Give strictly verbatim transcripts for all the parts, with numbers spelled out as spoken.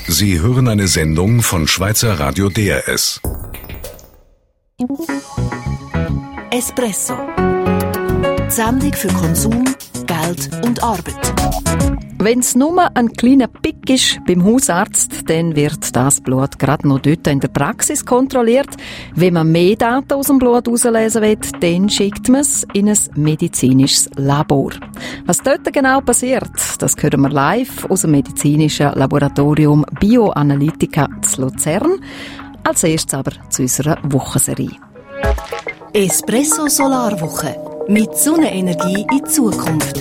Sie hören eine Sendung von Schweizer Radio D R S. Espresso. Die Sendung für Konsum, Geld und Arbeit. Wenn es nur ein kleiner Pick ist beim Hausarzt, dann wird das Blut gerade noch dort in der Praxis kontrolliert. Wenn man mehr Daten aus dem Blut herauslesen will, dann schickt man es in ein medizinisches Labor. Was dort genau passiert, das hören wir live aus dem medizinischen Laboratorium Bioanalytica zu Luzern. Als erstes aber zu unserer Wochenserie. Espresso Solarwoche. Mit Sonnenenergie in die Zukunft.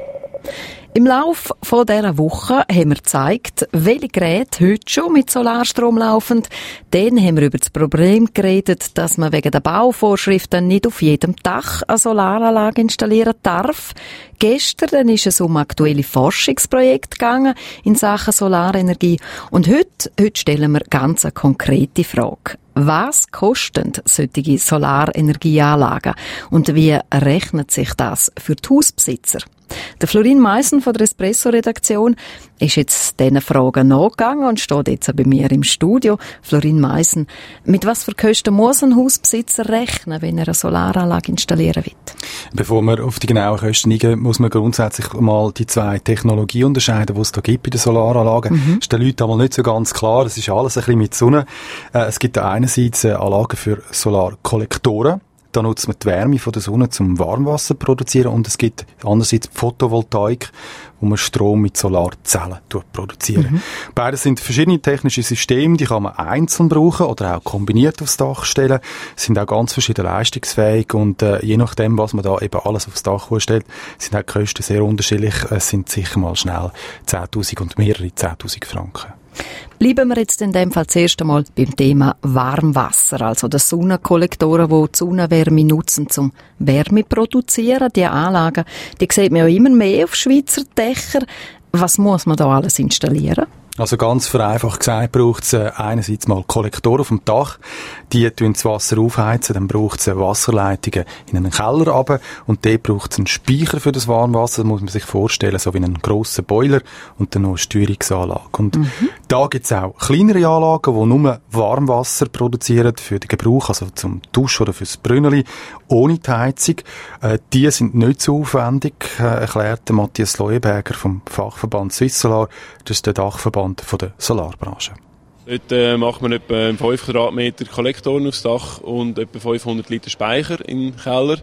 Im Laufe dieser Woche haben wir gezeigt, welche Geräte heute schon mit Solarstrom laufen. Dann haben wir über das Problem geredet, dass man wegen der Bauvorschriften nicht auf jedem Dach eine Solaranlage installieren darf. Gestern ist es um aktuelle Forschungsprojekte gegangen in Sachen Solarenergie. Und heute, heute stellen wir ganz eine konkrete Frage. Was kosten solche Solarenergieanlagen? Und wie rechnet sich das für die Hausbesitzer? Der Florin Meissen von der Espresso-Redaktion ist jetzt diesen Fragen nachgegangen und steht jetzt bei mir im Studio. Florin Meissen, mit was für Kosten muss ein Hausbesitzer rechnen, wenn er eine Solaranlage installieren will? Bevor wir auf die genauen Kosten eingehen, muss man grundsätzlich mal die zwei Technologien unterscheiden, die es da gibt bei den Solaranlagen. Mhm. Das ist den Leuten einmal nicht so ganz klar. Es ist alles ein bisschen mit Sonne. Äh, es gibt einerseits Anlagen für Solarkollektoren. Da nutzt man die Wärme von der Sonne zum Warmwasser produzieren und es gibt andererseits Photovoltaik, wo man Strom mit Solarzellen produziert. Mhm. Beides sind verschiedene technische Systeme, die kann man einzeln brauchen oder auch kombiniert aufs Dach stellen. Sind auch ganz verschieden leistungsfähig und äh, je nachdem, was man da eben alles aufs Dach stellt, sind auch die Kosten sehr unterschiedlich. Es sind sicher mal schnell zehntausend und mehrere zehntausend Franken. Bleiben wir jetzt in dem Fall zuerst einmal beim Thema Warmwasser, also die Sonnenkollektoren, die die Sonnenwärme nutzen, zum Wärme produzieren. Die Anlagen, die sieht man ja immer mehr auf Schweizer Dächern. Was muss man da alles installieren? Also ganz vereinfacht gesagt braucht es äh, einerseits mal Kollektoren auf dem Dach, die tun das Wasser aufheizen, dann braucht es Wasserleitungen in einen Keller runter und dort braucht es einen Speicher für das Warmwasser, das muss man sich vorstellen, so wie einen grossen Boiler und dann noch eine Steuerungsanlage. Und mhm. da gibt es auch kleinere Anlagen, die nur Warmwasser produzieren für den Gebrauch, also zum Duschen oder fürs Brünneli, ohne die Heizung. Äh, die sind nicht so aufwendig, äh, erklärt Matthias Leuenberger vom Fachverband Swissolar, das ist der Dachverband von der Solarbranche. Dort äh, macht man etwa fünf Quadratmeter Kollektoren aufs Dach und etwa fünfhundert Liter Speicher im Keller.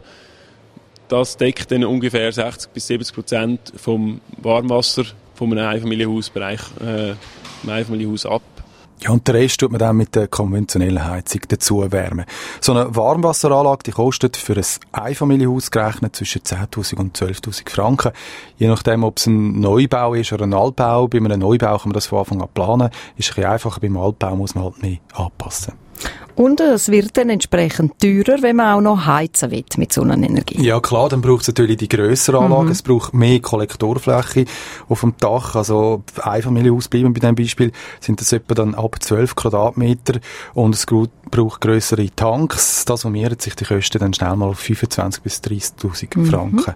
Das deckt dann ungefähr sechzig bis siebzig Prozent vom Warmwasser von einem Einfamilienhausbereich, äh, einem Einfamilienhaus ab. Ja, und den Rest tut man dann mit der konventionellen Heizung dazu erwärmen. So eine Warmwasseranlage, die kostet für ein Einfamilienhaus gerechnet zwischen zehntausend und zwölftausend Franken. Je nachdem, ob es ein Neubau ist oder ein Altbau. Bei einem Neubau kann man das von Anfang an planen. Ist ein bisschen einfacher, beim Altbau muss man halt mehr anpassen. Und es wird dann entsprechend teurer, wenn man auch noch heizen will mit Sonnenenergie. Ja klar, dann braucht es natürlich die grössere Anlage. Mhm. Es braucht mehr Kollektorfläche auf dem Dach. Also Einfamilienhaus bleiben bei diesem Beispiel, sind das etwa dann ab zwölf Quadratmeter und es braucht grössere Tanks. Da summieren sich die Kosten dann schnell mal auf fünfundzwanzigtausend bis dreißigtausend mhm. Franken.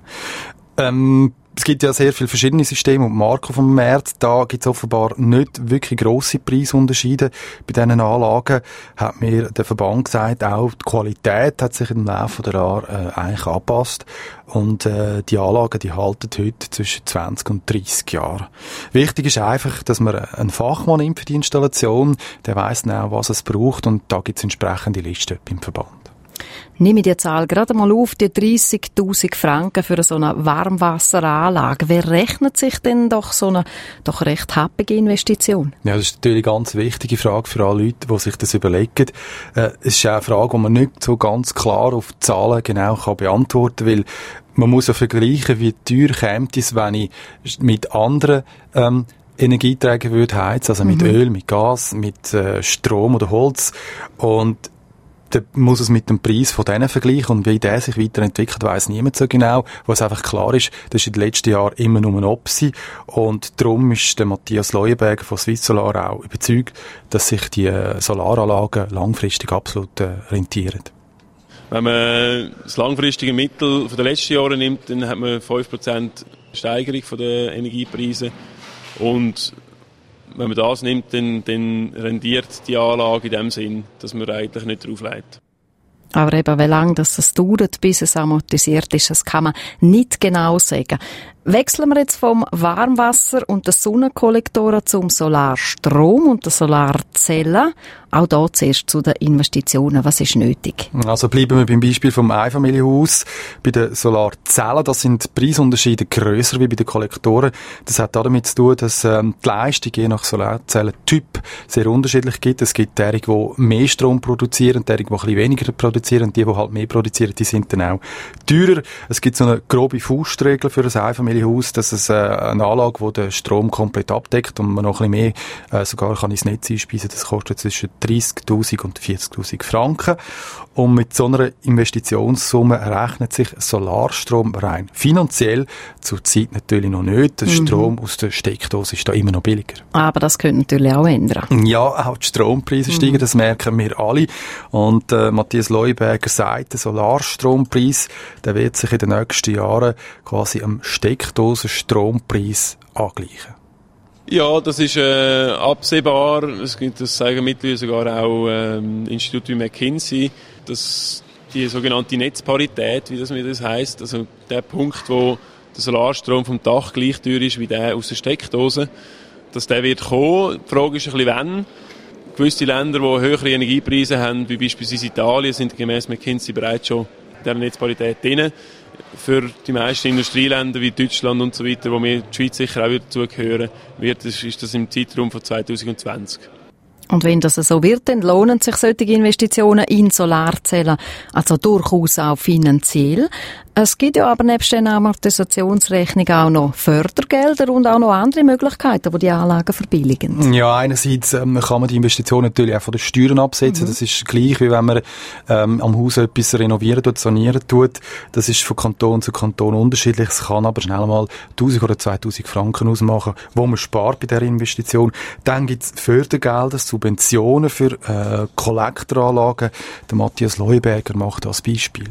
Ähm, Es gibt ja sehr viele verschiedene Systeme und Marken vom Markt. Da gibt es offenbar nicht wirklich grosse Preisunterschiede. Bei diesen Anlagen hat mir der Verband gesagt, auch die Qualität hat sich im Laufe der Jahre äh, eigentlich angepasst. Und äh, die Anlagen, die halten heute zwischen zwanzig und dreissig Jahren. Wichtig ist einfach, dass man einen Fachmann nimmt für die Installation. Der weiss genau, was es braucht und da gibt es entsprechende Listen beim Verband. Nehme ich die Zahl gerade mal auf, die dreissigtausend Franken für so eine Warmwasseranlage. Wer rechnet sich denn doch so eine doch recht happige Investition? Ja, das ist natürlich eine ganz wichtige Frage für alle Leute, die sich das überlegen. Äh, es ist auch eine Frage, die man nicht so ganz klar auf Zahlen genau kann beantworten kann, weil man muss ja vergleichen, wie teuer käme es, wenn ich mit anderen ähm, Energieträgern würde heizen, also mit mhm. Öl, mit Gas, mit äh, Strom oder Holz. Und dann muss es mit dem Preis von denen vergleichen und wie der sich weiterentwickelt, weiss niemand so genau. Was einfach klar ist, das ist in den letzten Jahren immer nur ein Opsi und darum ist der Matthias Leuenberger von Swissolar auch überzeugt, dass sich die Solaranlagen langfristig absolut äh, rentieren. Wenn man das langfristige Mittel von den letzten Jahren nimmt, dann hat man fünf Prozent Steigerung der Energiepreise und wenn man das nimmt, dann, dann rendiert die Anlage in dem Sinn, dass man eigentlich nicht drauflegt. Aber eben, wie lange das dauert, bis es amortisiert ist, das kann man nicht genau sagen. Wechseln wir jetzt vom Warmwasser und den Sonnenkollektoren zum Solarstrom und der Solarzellen. Auch da zuerst zu den Investitionen. Was ist nötig? Also bleiben wir beim Beispiel vom Einfamilienhaus. Bei den Solarzellen, da sind die Preisunterschiede grösser wie bei den Kollektoren. Das hat damit zu tun, dass ähm, die Leistung je nach Solarzellentyp sehr unterschiedlich gibt. Es gibt derige, die mehr Strom produzieren, derige, die ein bisschen weniger produzieren. Die, die halt mehr produzieren, die sind dann auch teurer. Es gibt so eine grobe Faustregel für ein Einfamilienhaus, dass es äh, eine Anlage, die den Strom komplett abdeckt und man noch ein bisschen mehr äh, sogar kann ins Netz einspeisen. Das kostet zwischen dreissigtausend und vierzigtausend Franken. Und mit so einer Investitionssumme rechnet sich Solarstrom rein finanziell zurzeit natürlich noch nicht. Der mhm. Strom aus der Steckdose ist da immer noch billiger. Aber das könnte natürlich auch ändern. Ja, auch die Strompreise mhm. steigen, das merken wir alle. Und äh, Matthias Leuenberger sagt, der Solarstrompreis, der wird sich in den nächsten Jahren quasi am Steckdosenstrompreis angleichen. Ja, das ist äh, absehbar. Es gibt, das sagen mittlerweile sogar auch ähm, Institute wie McKinsey, dass die sogenannte Netzparität, wie das, wie das heisst, also der Punkt, wo der Solarstrom vom Dach gleich teuer ist wie der aus der Steckdose, dass der wird kommen. Die Frage ist ein bisschen, wann. Gewisse Länder, die höhere Energiepreise haben, wie beispielsweise Italien, sind gemäss McKinsey bereits schon in dieser Netzparität drin. Für die meisten Industrieländer wie Deutschland und so weiter, wo wir die Schweiz sicher auch wieder dazugehören, wird, ist das im Zeitraum von zwanzig zwanzig. Und wenn das so wird, dann lohnen sich solche Investitionen in Solarzellen also durchaus auch finanziell. Es gibt ja aber nebst den Amortisationsrechnung auch noch Fördergelder und auch noch andere Möglichkeiten, die die Anlagen verbilligen. Ja, einerseits ähm, kann man die Investitionen natürlich auch von den Steuern absetzen. Mhm. Das ist gleich, wie wenn man ähm, am Haus etwas renovieren tut, sanieren tut. Das ist von Kanton zu Kanton unterschiedlich. Es kann aber schnell mal tausend oder zweitausend Franken ausmachen, wo man spart bei dieser Investition. Dann gibt es Fördergelder, Subventionen für äh, Kollektoranlagen. Der Matthias Leuenberger macht das Beispiel.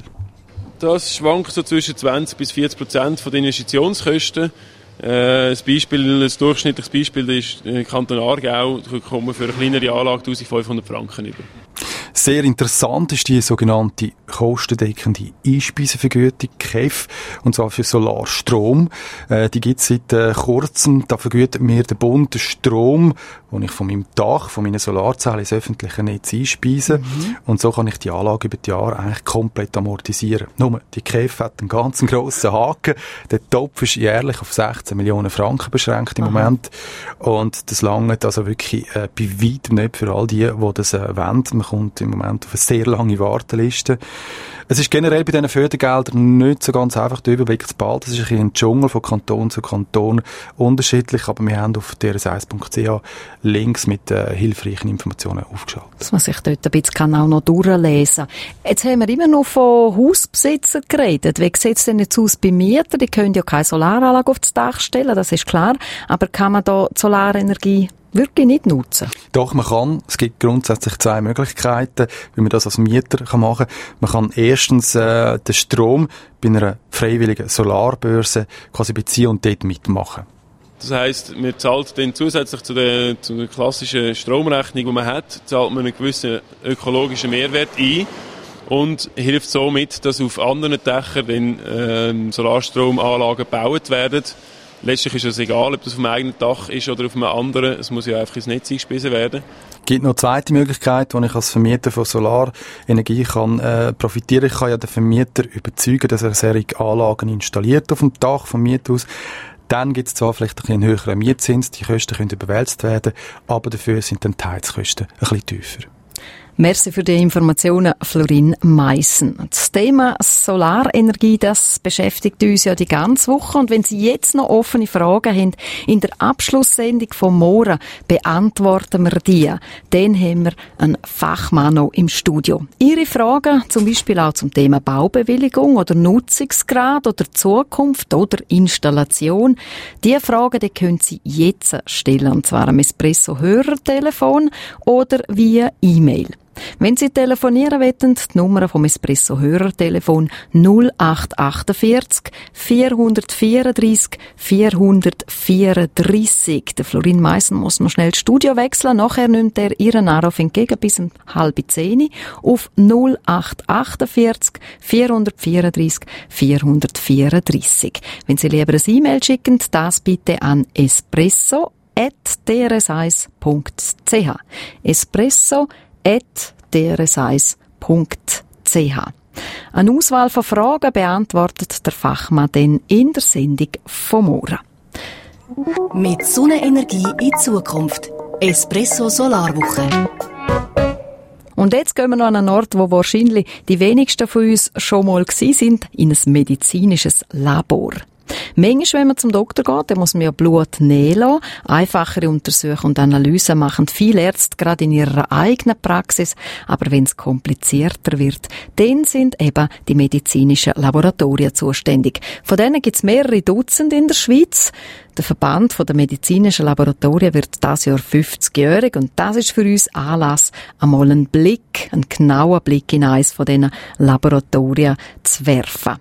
Das schwankt so zwischen zwanzig bis vierzig Prozent von den Investitionskosten. Äh, ein Beispiel, ein durchschnittliches Beispiel ist im Kanton Aargau, da kommen wir für eine kleinere Anlage eintausendfünfhundert Franken über. Sehr interessant ist die sogenannte kostendeckende Einspeisevergütung, K E F, und zwar für Solarstrom. Äh, die gibt es seit äh, kurzem. Da vergütet mir der Bund den Strom, den ich von meinem Dach, von meinen Solarzellen ins öffentliche Netz einspeise. Mhm. Und so kann ich die Anlage über die Jahre eigentlich komplett amortisieren. Nur, die K E F hat einen ganz grossen Haken. Der Topf ist jährlich auf sechzehn Millionen Franken beschränkt im Aha. Moment. Und das langt also wirklich äh, bei weitem nicht für all die, die das äh, wollen. Man kommt im Moment auf eine sehr lange Warteliste. Es ist generell bei diesen Fördergeldern nicht so ganz einfach, den Überblick zu behalten. Es ist ein Dschungel von Kanton zu Kanton unterschiedlich, aber wir haben auf d r s eins punkt c h Links mit äh, hilfreichen Informationen aufgeschaltet. Dass man sich dort ein bisschen auch noch durchlesen kann. Jetzt haben wir immer noch von Hausbesitzern geredet. Wie sieht es denn jetzt aus bei Mietern? Die können ja keine Solaranlage auf das Dach stellen, das ist klar. Aber kann man da die Solarenergie wirklich nicht nutzen? Doch, man kann. Es gibt grundsätzlich zwei Möglichkeiten, wie man das als Mieter kann machen kann. Man kann erstens äh, den Strom bei einer freiwilligen Solarbörse quasi beziehen und dort mitmachen. Das heisst, man zahlt dann zusätzlich zu der, zu der klassischen Stromrechnung, die man hat, zahlt man einen gewissen ökologischen Mehrwert ein und hilft somit, dass auf anderen Dächern dann äh, Solarstromanlagen gebaut werden. Letztlich ist es egal, ob das auf dem eigenen Dach ist oder auf einem anderen. Es muss ja einfach ins Netz eingespeisen werden. Es gibt noch eine zweite Möglichkeit, wo ich als Vermieter von Solarenergie kann, äh, profitieren kann. Ich kann ja den Vermieter überzeugen, dass er solche Anlagen installiert auf dem Dach vom Miethaus. Dann gibt es zwar vielleicht einen höheren Mietzins, die Kosten können überwälzt werden, aber dafür sind dann die Heizkosten ein bisschen tiefer. Merci für die Informationen, Florin Meissen. Das Thema Solarenergie, das beschäftigt uns ja die ganze Woche. Und wenn Sie jetzt noch offene Fragen haben, in der Abschlusssendung von morgen beantworten wir die. Dann haben wir einen Fachmann noch im Studio. Ihre Fragen, zum Beispiel auch zum Thema Baubewilligung oder Nutzungsgrad oder Zukunft oder Installation, diese Fragen, die können Sie jetzt stellen. Und zwar am Espresso-Hörertelefon oder via E-Mail. Wenn Sie telefonieren wollen, die Nummer vom Espresso-Hörertelefon null acht achtundvierzig vierhundertvierunddreissig vierhundertvierunddreissig. Der Florin Meissen muss noch schnell das Studio wechseln. Nachher nimmt er Ihren Anruf entgegen bis um halb zehn auf null acht achtundvierzig vierhundertvierunddreissig vierhundertvierunddreissig. Wenn Sie lieber ein E-Mail schicken, das bitte an espresso at d r s eins punkt c h. espresso at d r s eins punkt c h. Eine Auswahl von Fragen beantwortet der Fachmann dann in der Sendung vom Morgen. Mit Sonnenenergie in die Zukunft. Espresso Solarwoche. Und jetzt gehen wir noch an einen Ort, wo wahrscheinlich die wenigsten von uns schon mal gewesen sind, in ein medizinisches Labor. Manchmal, wenn man zum Doktor geht, dann muss man ja Blut nehmen lassen. Einfachere Untersuchungen und Analysen machen viele Ärzte gerade in ihrer eigenen Praxis. Aber wenn es komplizierter wird, dann sind eben die medizinischen Laboratorien zuständig. Von denen gibt es mehrere Dutzend in der Schweiz. Der Verband der medizinischen Laboratorien wird dieses Jahr fünfzigjährig und das ist für uns Anlass, einmal einen Blick, einen genauen Blick in eines von diesen Laboratorien zu werfen,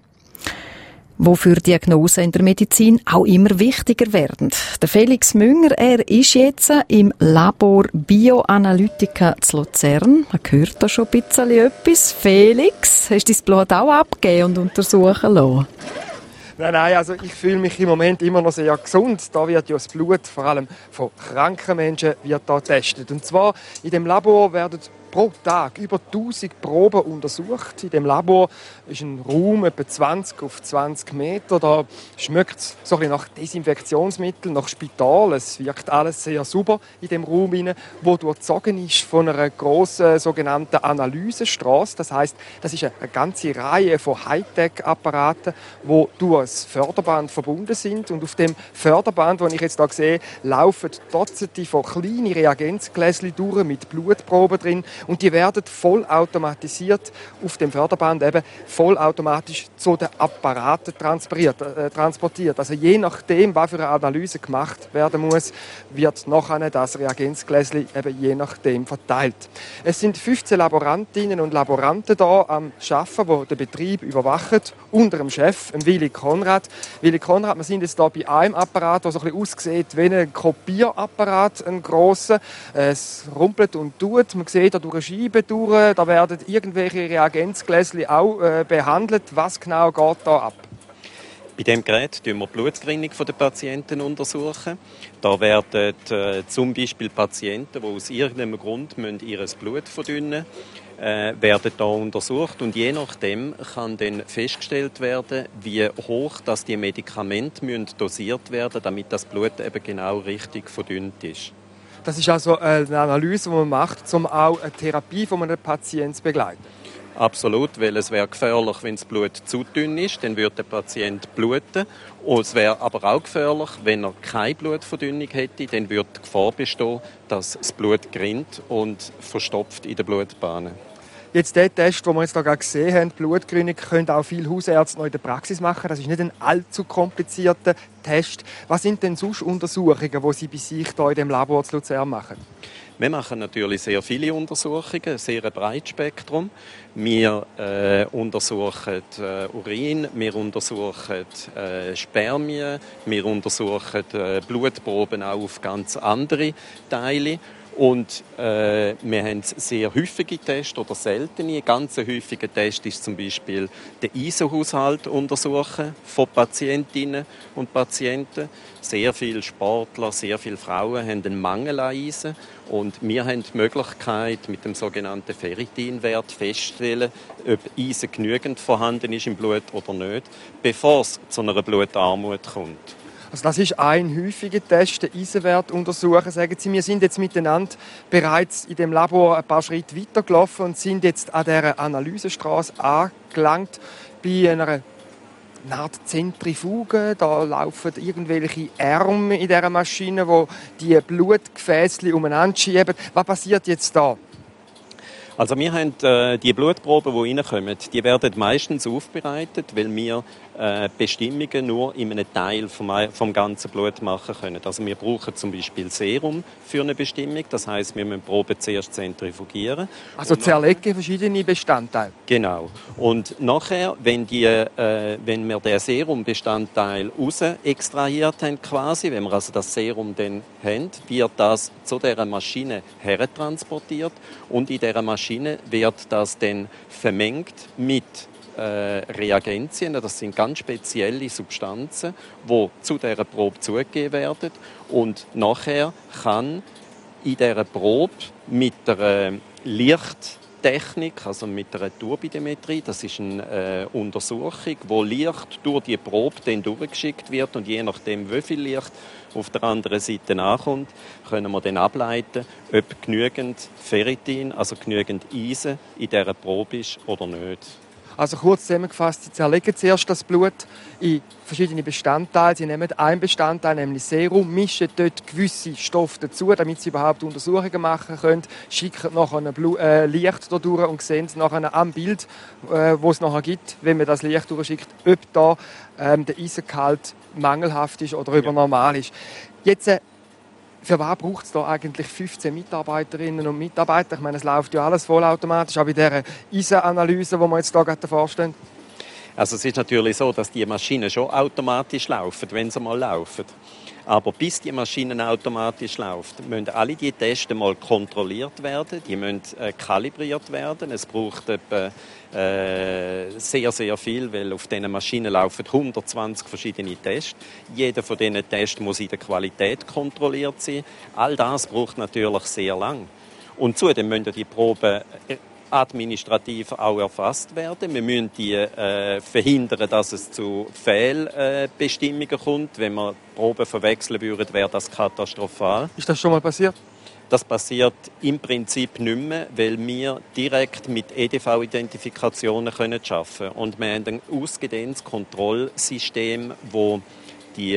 wofür Diagnosen in der Medizin auch immer wichtiger werden. Der Felix Münger, er ist jetzt im Labor Bioanalytica zu Luzern. Man hört da schon ein bisschen etwas. Felix, hast du dein Blut auch abgegeben und untersuchen lassen? Nein, nein, also ich fühle mich im Moment immer noch sehr gesund. Da wird ja das Blut, vor allem von kranken Menschen, wird da getestet. Und zwar in dem Labor werden pro Tag über tausend Proben untersucht. In dem Labor ist ein Raum etwa zwanzig auf zwanzig Meter. Da schmeckt es so ein bisschen nach Desinfektionsmittel, nach Spital. Es wirkt alles sehr sauber in dem Raum hinein, wo durchzogen ist von einer grossen sogenannten Analysestraße. Das heisst, das ist eine ganze Reihe von Hightech-Apparaten, die durch ein Förderband verbunden sind. Und auf dem Förderband, das ich jetzt hier sehe, laufen Dutzende von kleinen Reagenzgläschen durch mit Blutproben drin. Und die werden vollautomatisiert auf dem Förderband eben vollautomatisch zu den Apparaten transportiert. Äh, transportiert. Also je nachdem, was für eine Analyse gemacht werden muss, wird nachher das Reagenzgläschen eben je nachdem verteilt. Es sind fünfzehn Laborantinnen und Laboranten da am Arbeiten, die den Betrieb überwachen, unter dem Chef, dem Willi Konrad. Willi Konrad, wir sind jetzt hier bei einem Apparat, der so ein bisschen aussieht wie ein Kopierapparat, ein grosser. Es rumpelt und tut. Man sieht da durch eine Scheibe durch, da werden irgendwelche Reagenzgläschen auch äh, behandelt. Was genau geht da ab? Bei diesem Gerät untersuchen wir die Blutgerinnung der Patienten. Untersuchen. Da werden äh, zum Beispiel Patienten, die aus irgendeinem Grund ihr Blut verdünnen müssen, äh, werden da untersucht. Und je nachdem kann dann festgestellt werden, wie hoch dass die Medikamente müssen dosiert werden müssen, damit das Blut eben genau richtig verdünnt ist. Das ist also eine Analyse, die man macht, um auch eine Therapie von einem Patienten zu begleiten. Absolut, weil es wäre gefährlich, wenn das Blut zu dünn ist, dann würde der Patient bluten. Und es wäre aber auch gefährlich, wenn er keine Blutverdünnung hätte, dann würde die Gefahr bestehen, dass das Blut gerinnt und verstopft in den Blutbahnen. Jetzt der Test, den wir jetzt gerade gesehen haben, Blutgerinnung, können auch viele Hausärzte noch in der Praxis machen. Das ist nicht ein allzu komplizierter Test. Was sind denn sonst Untersuchungen, die Sie bei sich hier in diesem Labor zu Luzern machen? Wir machen natürlich sehr viele Untersuchungen, sehr ein breites Spektrum. Wir äh, untersuchen äh, Urin, wir untersuchen äh, Spermien, wir untersuchen äh, Blutproben auch auf ganz andere Teile. Und äh, wir haben sehr häufige Tests oder seltene. Ganz häufige Test ist zum Beispiel den Eisenhaushalt untersuchen von Patientinnen und Patienten. Sehr viele Sportler, sehr viele Frauen haben einen Mangel an Eisen. Und wir haben die Möglichkeit, mit dem sogenannten Ferritinwert festzustellen, ob Eisen genügend vorhanden ist im Blut oder nicht, bevor es zu einer Blutarmut kommt. Also das ist ein häufiger Test, den Eisenwert untersuchen. Sagen Sie, wir sind jetzt miteinander bereits in dem Labor ein paar Schritte weitergelaufen und sind jetzt an dieser Analysestraße angelangt bei einer Art Zentrifuge. Da laufen irgendwelche Arme in dieser Maschine, die die Blutgefäße umeinander schieben. Was passiert jetzt da? Also wir haben äh, die Blutproben, die reinkommen, die werden meistens aufbereitet, weil wir äh, Bestimmungen nur in einem Teil vom, vom ganzen Blut machen können. Also wir brauchen zum Beispiel Serum für eine Bestimmung, das heisst, wir müssen Proben zuerst zentrifugieren. Also zerlegen verschiedene Bestandteile? Genau. Und nachher, wenn, die, äh, wenn wir den Serumbestandteil raus extrahiert haben, quasi, wenn wir also das Serum dann haben, wird das zu dieser Maschine hertransportiert und in dieser Maschine wird das dann vermengt mit äh, Reagenzien. Das sind ganz spezielle Substanzen, die zu dieser Probe zugegeben werden. Und nachher kann in dieser Probe mit der Lichttechnik, also mit der Turbidimetrie, das ist eine äh, Untersuchung, wo Licht durch die Probe dann durchgeschickt wird und je nachdem, wie viel Licht auf der anderen Seite ankommt, können wir dann ableiten, ob genügend Ferritin, also genügend Eisen in dieser Probe ist oder nicht. Also kurz zusammengefasst, Sie zerlegen zuerst das Blut in verschiedene Bestandteile. Sie nehmen einen Bestandteil, nämlich Serum, mischen dort gewisse Stoffe dazu, damit Sie überhaupt Untersuchungen machen können, schicken nachher ein Blu- äh, Licht dadurch und sehen nachher am Bild, äh, wo es nachher gibt, wenn man das Licht durchschickt, ob da ähm, der Eisengehalt mangelhaft ist oder über normal ist. Jetzt, äh, für was braucht es da eigentlich fünfzehn Mitarbeiterinnen und Mitarbeiter? Ich meine, es läuft ja alles vollautomatisch, auch bei dieser Eisenanalyse, die wir jetzt hier gerade vorstellen. Also es ist natürlich so, dass die Maschinen schon automatisch laufen, wenn sie mal laufen. Aber bis die Maschinen automatisch laufen, müssen alle die Tests mal kontrolliert werden, die müssen äh, kalibriert werden. Es braucht etwa, äh, sehr, sehr viel, weil auf diesen Maschinen laufen hundertzwanzig verschiedene Tests. Jeder von diesen Tests muss in der Qualität kontrolliert sein. All das braucht natürlich sehr lang. Und zudem müssen die Proben administrativ auch erfasst werden. Wir müssen die, äh, verhindern, dass es zu Fehlbestimmungen äh, kommt. Wenn wir Proben verwechseln würden, wäre das katastrophal. Ist das schon mal passiert? Das passiert im Prinzip nicht mehr, weil wir direkt mit E D V-Identifikationen arbeiten können. Und wir haben ein ausgedehntes Kontrollsystem, wo die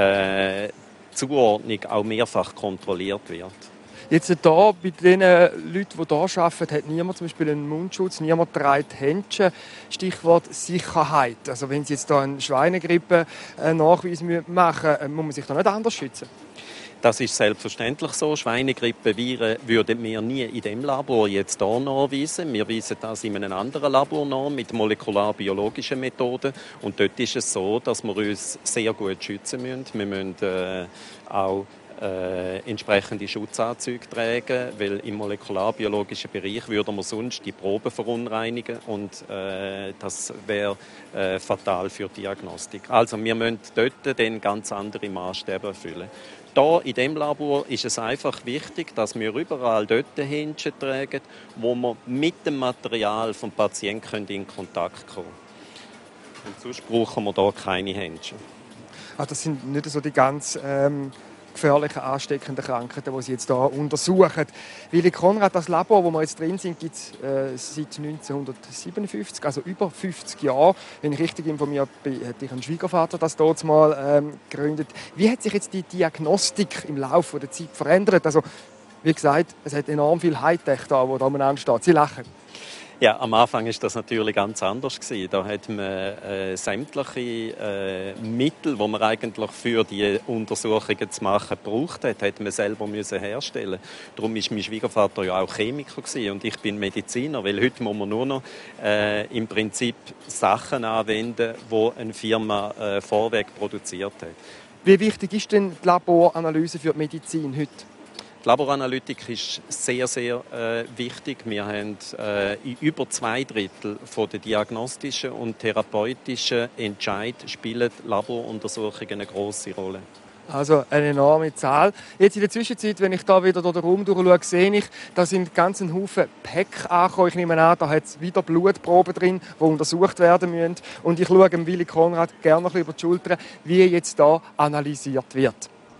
äh, Zuordnung auch mehrfach kontrolliert wird. Jetzt hier, bei den Leuten, die hier arbeiten, hat niemand zum Beispiel einen Mundschutz, niemand trägt Händchen. Stichwort Sicherheit. Also wenn Sie jetzt hier einen Schweinegrippe-Nachweis machen müssen, muss man sich da nicht anders schützen? Das ist selbstverständlich so. Schweinegrippe-Viren würden wir nie in diesem Labor jetzt hier nachweisen. Wir weisen das in einem anderen Labor nach, mit molekularbiologischen Methoden. Und dort ist es so, dass wir uns sehr gut schützen müssen. Wir müssen äh, auch Äh, entsprechende Schutzanzüge tragen, weil im molekularbiologischen Bereich würden wir sonst die Proben verunreinigen und äh, das wäre äh, fatal für die Diagnostik. Also wir müssen dort dann ganz andere Maßstäbe erfüllen. Da in diesem Labor ist es einfach wichtig, dass wir überall dort Händchen tragen, wo wir mit dem Material vom Patienten in Kontakt kommen können. Und sonst brauchen wir da keine Händchen. Also das sind nicht so die ganz ähm gefährlichen, ansteckenden Krankheiten, die Sie jetzt hier untersuchen. Willi Konrad, das Labor, wo wir jetzt drin sind, gibt es äh, seit neunzehnhundertsiebenundfünfzig, also über fünfzig Jahre. Wenn ich richtig informiert bin, hat Ihr Schwiegervater das dort mal ähm, gegründet. Wie hat sich jetzt die Diagnostik im Laufe der Zeit verändert? Also, wie gesagt, es hat enorm viel Hightech da, wo da umeinander steht. Sie lachen. Ja, am Anfang ist das natürlich ganz anders gewesen. Da hat man äh, sämtliche äh, Mittel, die man eigentlich für die Untersuchungen zu machen braucht hat, hat man selber müssen herstellen. Darum ist mein Schwiegervater ja auch Chemiker gewesen und ich bin Mediziner, weil heute muss man nur noch äh, im Prinzip Sachen anwenden, die eine Firma äh, vorweg produziert hat. Wie wichtig ist denn die Laboranalyse für die Medizin heute? Die Laboranalytik ist sehr, sehr äh, wichtig. Wir haben äh, in über zwei Drittel von den diagnostischen und therapeutischen Entscheidungen spielen Laboruntersuchungen eine grosse Rolle. Also eine enorme Zahl. Jetzt in der Zwischenzeit, wenn ich da wieder durch den Raum durchschaue, sehe ich, da sind ganz ein Haufen Päck angekommen. Ich nehme an, da hat es wieder Blutproben drin, die untersucht werden müssen. Und ich schaue dem Willi Konrad gerne noch über die Schulter, wie jetzt da analysiert wird.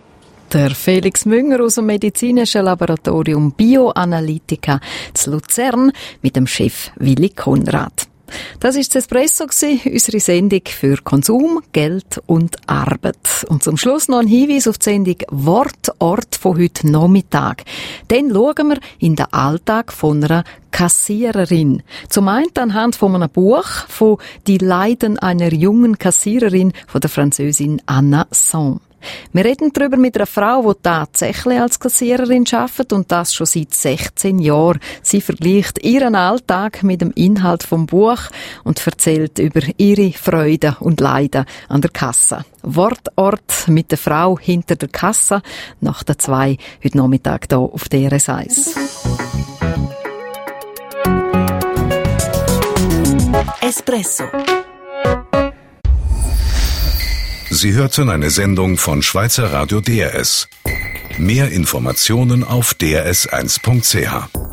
Der Felix Münger aus dem medizinischen Laboratorium Bioanalytica zu Luzern mit dem Chef Willi Konrad. Das ist das Espresso gewesen, unsere Sendung für Konsum, Geld und Arbeit. Und zum Schluss noch ein Hinweis auf die Sendung Wortort von heute Nachmittag. Dann schauen wir in den Alltag von einer Kassiererin. Zum einen anhand von einem Buch von «Die Leiden einer jungen Kassiererin» von der Französin Anna Sand. Wir reden darüber mit einer Frau, die tatsächlich als Kassiererin arbeitet und das schon seit sechzehn Jahren. Sie vergleicht ihren Alltag mit dem Inhalt vom Buch und erzählt über ihre Freuden und Leiden an der Kasse. Wortort mit der Frau hinter der Kasse nach der zwei heute Nachmittag hier auf D R S eins. Espresso. Sie hörten eine Sendung von Schweizer Radio D R S. Mehr Informationen auf d r s eins punkt c h.